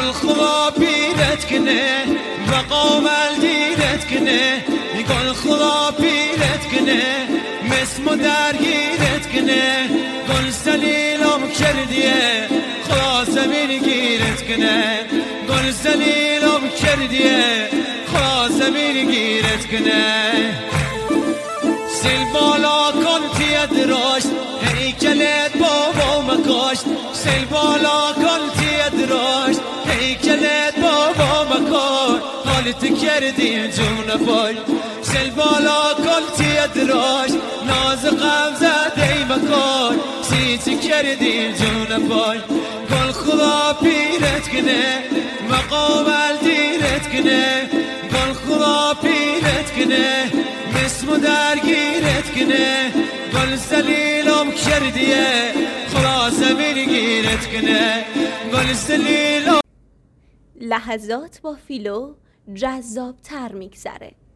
گل خدا پیرت کنه و قامل دیرت کنه گل خدا پیرت کنه مسمو درگیرت کنه گل سلیلم کردیه خدا زمین گیرت کنه گل سلیلم کردیه خدا زمین گیرت کنه سیل بالا کن تید راشت هیکلت بابا مکاشت سیل بالا کن تید راشت هیکلت بابا مکاشت حالت کردی جون پای سیل بالا کن تید راشت ناز غم زده مکاشت سیچ کردی جون پای گل خدا پیرت کنه مقامل دیرت کنه گل خدا پیرت کنه مسمو درگیرت کنه گل سلیلم کردیه خدا زمین گیرت کنه گل سلیلم. لحظات با فیلو جذاب تر میگذره.